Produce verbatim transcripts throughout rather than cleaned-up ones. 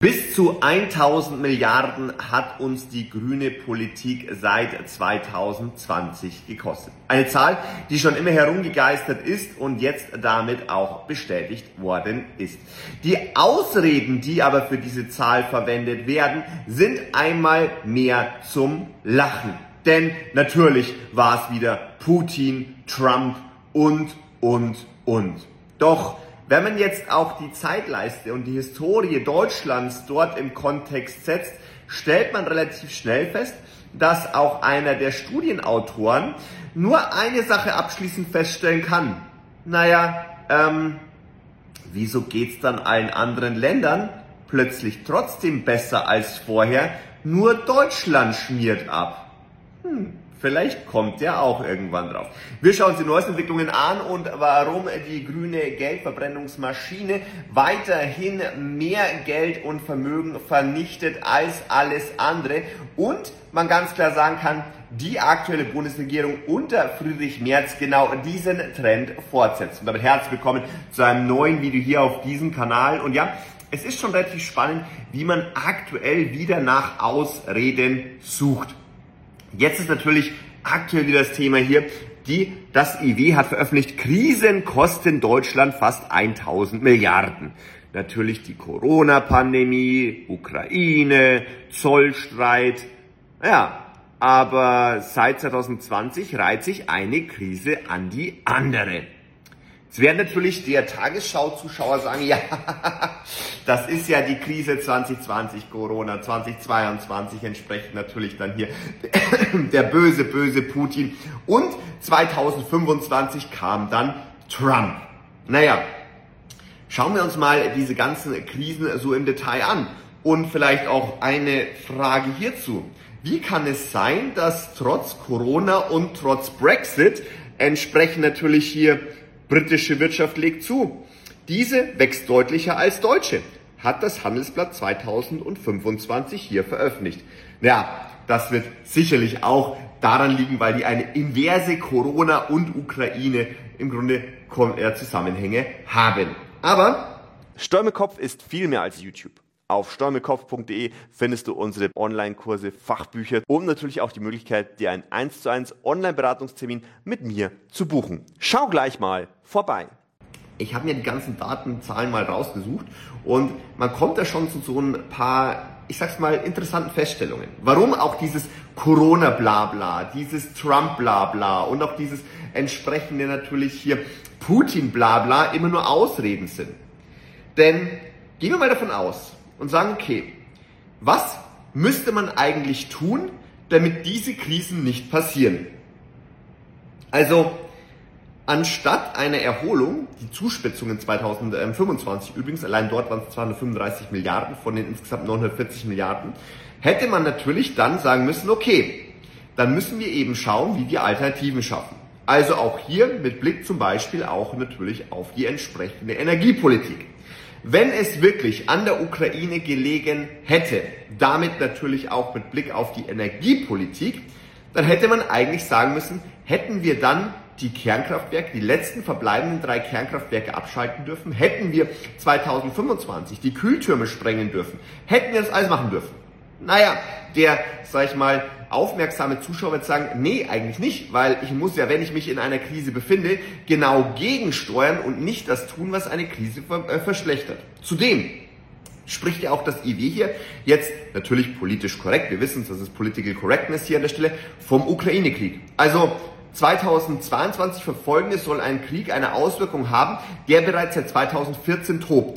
Bis zu tausend Milliarden hat uns die grüne Politik seit zweitausendzwanzig gekostet. Eine Zahl, die schon immer herumgegeistert ist und jetzt damit auch bestätigt worden ist. Die Ausreden, die aber für diese Zahl verwendet werden, sind einmal mehr zum Lachen. Denn natürlich war es wieder Putin, Trump und, und, und. Doch wenn man jetzt auch die Zeitleiste und die Historie Deutschlands dort im Kontext setzt, stellt man relativ schnell fest, dass auch einer der Studienautoren nur eine Sache abschließend feststellen kann. Naja, ähm, wieso geht's dann allen anderen Ländern plötzlich trotzdem besser als vorher? Nur Deutschland schmiert ab. Hm. Vielleicht kommt der auch irgendwann drauf. Wir schauen uns die neuesten Entwicklungen an und warum die grüne Geldverbrennungsmaschine weiterhin mehr Geld und Vermögen vernichtet als alles andere. Und man ganz klar sagen kann, die aktuelle Bundesregierung unter Friedrich Merz genau diesen Trend fortsetzt. Und damit herzlich willkommen zu einem neuen Video hier auf diesem Kanal. Und ja, es ist schon relativ spannend, wie man aktuell wieder nach Ausreden sucht. Jetzt ist natürlich aktuell wieder das Thema hier, die, das I W hat veröffentlicht, Krisen kosten Deutschland fast tausend Milliarden. Natürlich die Corona-Pandemie, Ukraine, Zollstreit, ja, aber seit zweitausendzwanzig reiht sich eine Krise an die andere. Jetzt werden natürlich der Tagesschau-Zuschauer sagen, ja, das ist ja die Krise zwanzig zwanzig, Corona, zwanzig zweiundzwanzig entsprechend natürlich dann hier der böse, böse Putin. Und zweitausendfünfundzwanzig kam dann Trump. Naja, schauen wir uns mal diese ganzen Krisen so im Detail an. Und vielleicht auch eine Frage hierzu. Wie kann es sein, dass trotz Corona und trotz Brexit entsprechend natürlich hier britische Wirtschaft legt zu. Diese wächst deutlicher als deutsche, hat das Handelsblatt zweitausendfünfundzwanzig hier veröffentlicht. Ja, das wird sicherlich auch daran liegen, weil die eine inverse Corona und Ukraine im Grunde Zusammenhänge haben. Aber Steuerkopf ist viel mehr als YouTube. Auf steuerkopf punkt de findest du unsere Online-Kurse, Fachbücher und natürlich auch die Möglichkeit, dir einen eins zu eins Online-Beratungstermin mit mir zu buchen. Schau gleich mal vorbei. Ich habe mir die ganzen Datenzahlen mal rausgesucht und man kommt da schon zu so ein paar, ich sag's mal, interessanten Feststellungen. Warum auch dieses Corona-Blabla, dieses Trump-Blabla und auch dieses entsprechende natürlich hier Putin-Blabla immer nur Ausreden sind. Denn gehen wir mal davon aus, und sagen, okay, was müsste man eigentlich tun, damit diese Krisen nicht passieren? Also, anstatt einer Erholung, die Zuspitzungen zweitausendfünfundzwanzig übrigens, allein dort waren es zweihundertfünfunddreißig Milliarden von den insgesamt neunhundertvierzig Milliarden, hätte man natürlich dann sagen müssen, okay, dann müssen wir eben schauen, wie wir Alternativen schaffen. Also auch hier mit Blick zum Beispiel auch natürlich auf die entsprechende Energiepolitik. Wenn es wirklich an der Ukraine gelegen hätte, damit natürlich auch mit Blick auf die Energiepolitik, dann hätte man eigentlich sagen müssen, hätten wir dann die Kernkraftwerke, die letzten verbleibenden drei Kernkraftwerke abschalten dürfen, hätten wir zweitausendfünfundzwanzig die Kühltürme sprengen dürfen, hätten wir das alles machen dürfen. Naja, der, sag ich mal, aufmerksame Zuschauer wird sagen, nee, eigentlich nicht, weil ich muss ja, wenn ich mich in einer Krise befinde, genau gegensteuern und nicht das tun, was eine Krise ver äh, verschlechtert. Zudem spricht ja auch das I W hier jetzt natürlich politisch korrekt, wir wissen es, das ist Political Correctness hier an der Stelle, vom Ukraine-Krieg. Also zweitausendzweiundzwanzig verfolgendes soll ein Krieg eine Auswirkung haben, der bereits seit zweitausendvierzehn tobt.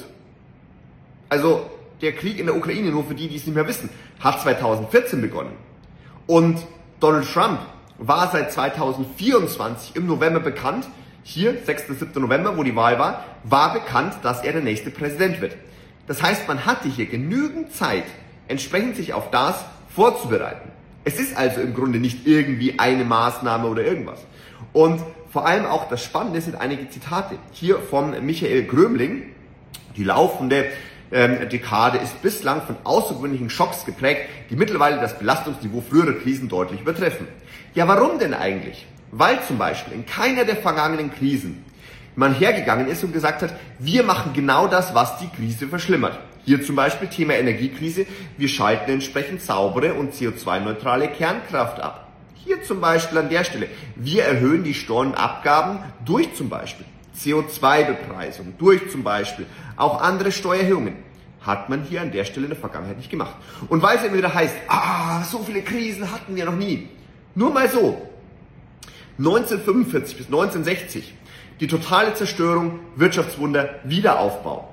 Also der Krieg in der Ukraine, nur für die, die es nicht mehr wissen, hat zweitausendvierzehn begonnen. Und Donald Trump war seit zweitausendvierundzwanzig im November bekannt, hier, sechster bis siebter November, wo die Wahl war, war bekannt, dass er der nächste Präsident wird. Das heißt, man hatte hier genügend Zeit, entsprechend sich auf das vorzubereiten. Es ist also im Grunde nicht irgendwie eine Maßnahme oder irgendwas. Und vor allem auch das Spannende sind einige Zitate. Hier von Michael Grömling, die laufende Ähm, Dekade ist bislang von außergewöhnlichen Schocks geprägt, die mittlerweile das Belastungsniveau früherer Krisen deutlich übertreffen. Ja, warum denn eigentlich? Weil zum Beispiel in keiner der vergangenen Krisen man hergegangen ist und gesagt hat, wir machen genau das, was die Krise verschlimmert. Hier zum Beispiel Thema Energiekrise. Wir schalten entsprechend saubere und C O zwei neutrale Kernkraft ab. Hier zum Beispiel an der Stelle. Wir erhöhen die Steuern und Abgaben durch zum Beispiel C O zwei Bepreisung, durch zum Beispiel auch andere Steuererhöhungen. Hat man hier an der Stelle in der Vergangenheit nicht gemacht. Und weil es immer wieder heißt, ah, so viele Krisen hatten wir noch nie. Nur mal so. neunzehnhundertfünfundvierzig bis neunzehnhundertsechzig. Die totale Zerstörung, Wirtschaftswunder, Wiederaufbau.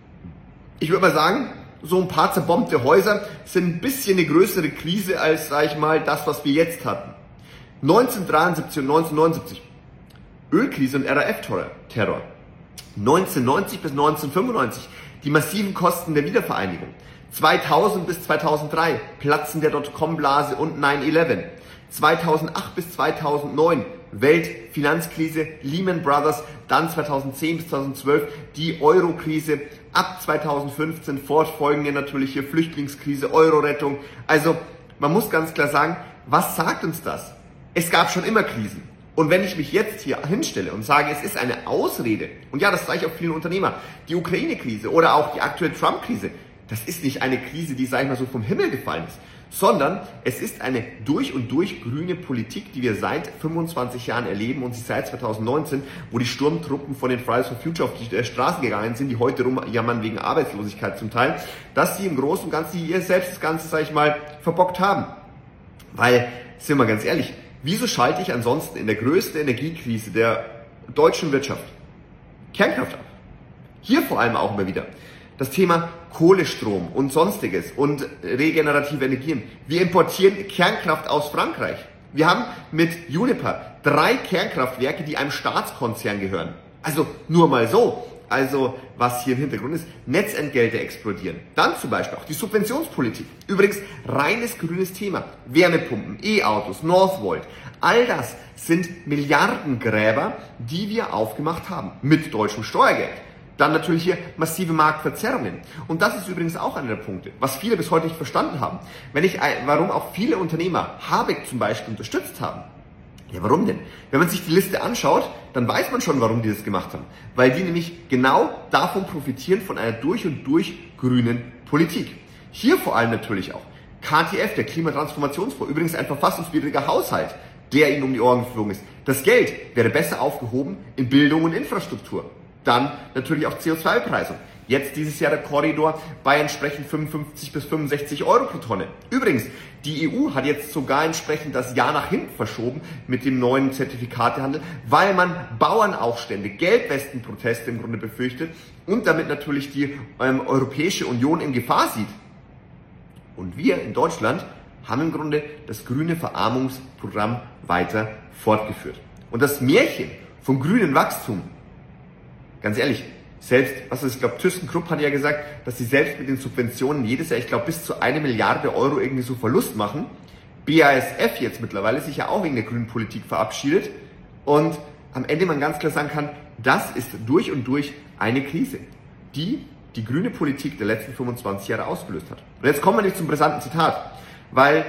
Ich würde mal sagen, so ein paar zerbombte Häuser sind ein bisschen eine größere Krise als, sag ich mal, das, was wir jetzt hatten. neunzehnhundertdreiundsiebzig und neunzehnhundertneunundsiebzig. Ölkrise und R A F-Terror. neunzehnhundertneunzig bis neunzehnhundertfünfundneunzig. Die massiven Kosten der Wiedervereinigung. zweitausend bis zweitausenddrei. Platzen der Dotcom-Blase und nine eleven. zweitausendacht bis zweitausendneun. Weltfinanzkrise, Lehman Brothers, dann zweitausendzehn bis zweitausendzwölf die Euro-Krise, ab zweitausendfünfzehn fortfolgende natürlich hier Flüchtlingskrise, Euro-Rettung. Also man muss ganz klar sagen, was sagt uns das? Es gab schon immer Krisen. Und wenn ich mich jetzt hier hinstelle und sage, es ist eine Ausrede, und ja, das sage ich auch vielen Unternehmern, die Ukraine-Krise oder auch die aktuelle Trump-Krise, das ist nicht eine Krise, die, sag ich mal, so vom Himmel gefallen ist, sondern es ist eine durch und durch grüne Politik, die wir seit fünfundzwanzig Jahren erleben und sie seit zweitausendneunzehn, wo die Sturmtruppen von den Fridays for Future auf die Straßen gegangen sind, die heute rumjammern wegen Arbeitslosigkeit zum Teil, dass sie im Großen und Ganzen ihr selbst das Ganze, sag ich mal, verbockt haben. Weil, sind wir ganz ehrlich, wieso schalte ich ansonsten in der größten Energiekrise der deutschen Wirtschaft Kernkraft ab? Hier vor allem auch immer wieder das Thema Kohlestrom und sonstiges und regenerative Energien. Wir importieren Kernkraft aus Frankreich. Wir haben mit Uniper drei Kernkraftwerke, die einem Staatskonzern gehören. Also nur mal so. Also was hier im Hintergrund ist, Netzentgelte explodieren. Dann zum Beispiel auch die Subventionspolitik. Übrigens reines grünes Thema. Wärmepumpen, E-Autos, Northvolt. All das sind Milliardengräber, die wir aufgemacht haben mit deutschem Steuergeld. Dann natürlich hier massive Marktverzerrungen. Und das ist übrigens auch einer der Punkte, was viele bis heute nicht verstanden haben. Wenn ich, warum auch viele Unternehmer Habeck zum Beispiel unterstützt haben. Ja, warum denn? Wenn man sich die Liste anschaut, dann weiß man schon, warum die das gemacht haben. Weil die nämlich genau davon profitieren, von einer durch und durch grünen Politik. Hier vor allem natürlich auch K T F, der Klimatransformationsfonds, übrigens ein verfassungswidriger Haushalt, der ihnen um die Ohren geflogen ist. Das Geld wäre besser aufgehoben in Bildung und Infrastruktur. Dann natürlich auch C O zwei Bepreisung. Jetzt dieses Jahr der Korridor bei entsprechend fünfundfünfzig bis fünfundsechzig Euro pro Tonne. Übrigens, die E U hat jetzt sogar entsprechend das Jahr nach hinten verschoben mit dem neuen Zertifikatehandel, weil man Bauernaufstände, Gelbwestenproteste im Grunde befürchtet und damit natürlich die ähm, Europäische Union in Gefahr sieht. Und wir in Deutschland haben im Grunde das grüne Verarmungsprogramm weiter fortgeführt. Und das Märchen vom grünen Wachstum, ganz ehrlich, selbst, was ist, ich glaube, ThyssenKrupp hat ja gesagt, dass sie selbst mit den Subventionen jedes Jahr, ich glaube, bis zu eine Milliarde Euro irgendwie so Verlust machen. B A S F jetzt mittlerweile sich ja auch wegen der grünen Politik verabschiedet. Und am Ende man ganz klar sagen kann, das ist durch und durch eine Krise, die die grüne Politik der letzten fünfundzwanzig Jahre ausgelöst hat. Und jetzt kommen wir nicht zum brisanten Zitat, weil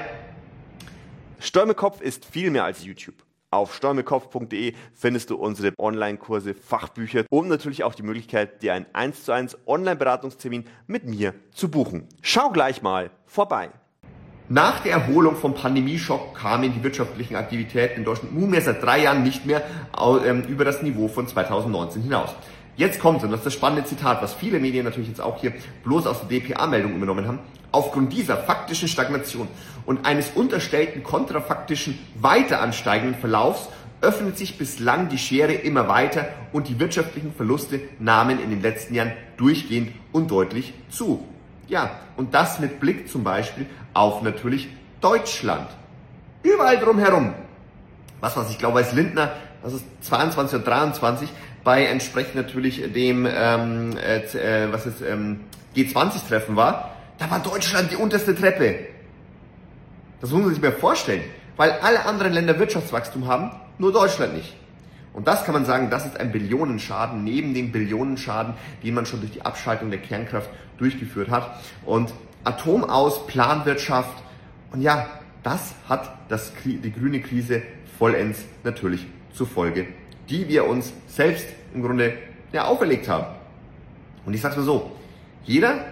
Steuerkopf ist viel mehr als YouTube. Auf steuerkopf punkt de findest du unsere Online-Kurse, Fachbücher und natürlich auch die Möglichkeit, dir einen eins zu eins Online-Beratungstermin mit mir zu buchen. Schau gleich mal vorbei. Nach der Erholung vom Pandemieschock kamen die wirtschaftlichen Aktivitäten in Deutschland nunmehr seit drei Jahren nicht mehr über das Niveau von zweitausendneunzehn hinaus. Jetzt kommt, und das ist das spannende Zitat, was viele Medien natürlich jetzt auch hier bloß aus der D P A-Meldung übernommen haben, aufgrund dieser faktischen Stagnation und eines unterstellten kontrafaktischen weiter ansteigenden Verlaufs öffnet sich bislang die Schere immer weiter und die wirtschaftlichen Verluste nahmen in den letzten Jahren durchgehend und deutlich zu. Ja, und das mit Blick zum Beispiel auf natürlich Deutschland. Überall drumherum. Was weiß ich, glaube als Lindner, das ist zweiundzwanzig oder dreiundzwanzig, bei entsprechend natürlich dem ähm, äh, was ist, ähm, G zwanzig-Treffen war, da war Deutschland die unterste Treppe. Das muss man sich mal vorstellen, weil alle anderen Länder Wirtschaftswachstum haben, nur Deutschland nicht. Und das kann man sagen, das ist ein Billionenschaden neben dem Billionenschaden, den man schon durch die Abschaltung der Kernkraft durchgeführt hat. Und Atom aus, Planwirtschaft und ja, das hat das, die grüne Krise vollends natürlich zur Folge, die wir uns selbst im Grunde ja, auferlegt haben. Und ich sage mal so, jeder,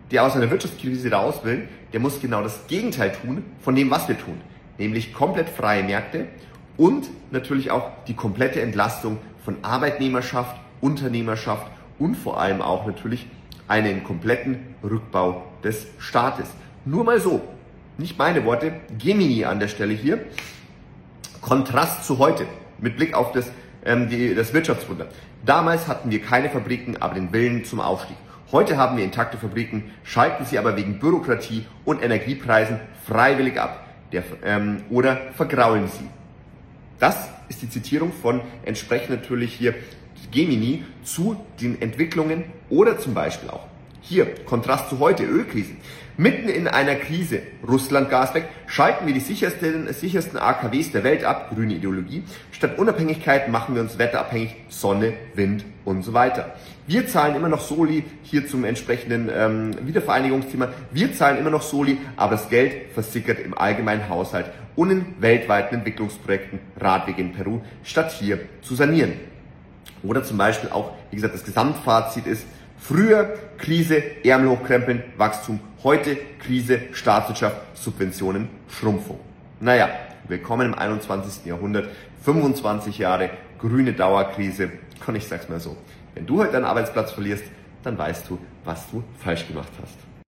der aus einer Wirtschaftskrise raus will, der muss genau das Gegenteil tun von dem, was wir tun. Nämlich komplett freie Märkte und natürlich auch die komplette Entlastung von Arbeitnehmerschaft, Unternehmerschaft und vor allem auch natürlich einen kompletten Rückbau des Staates. Nur mal so, nicht meine Worte, Gemini an der Stelle hier. Kontrast zu heute mit Blick auf das, ähm, die, das Wirtschaftswunder. Damals hatten wir keine Fabriken, aber den Willen zum Aufstieg. Heute haben wir intakte Fabriken, schalten sie aber wegen Bürokratie und Energiepreisen freiwillig ab der, ähm, oder vergraulen sie. Das ist die Zitierung von entsprechend natürlich hier Gemini zu den Entwicklungen oder zum Beispiel auch hier Kontrast zu heute, Ölkrisen. Mitten in einer Krise, Russland Gas weg, schalten wir die sichersten, sichersten A K Ws der Welt ab, grüne Ideologie. Statt Unabhängigkeit machen wir uns wetterabhängig, Sonne, Wind und so weiter. Wir zahlen immer noch Soli, hier zum entsprechenden ähm, Wiedervereinigungsthema, wir zahlen immer noch Soli, aber das Geld versickert im allgemeinen Haushalt und in weltweiten Entwicklungsprojekten, Radweg in Peru, statt hier zu sanieren. Oder zum Beispiel auch, wie gesagt, das Gesamtfazit ist, früher Krise, Ärmel hochkrempeln, Wachstum, heute Krise, Staatswirtschaft, Subventionen, Schrumpfung. Naja, willkommen im einundzwanzigsten Jahrhundert, fünfundzwanzig Jahre grüne Dauerkrise. Und ich sag's mal so, wenn du heute deinen Arbeitsplatz verlierst, dann weißt du, was du falsch gemacht hast.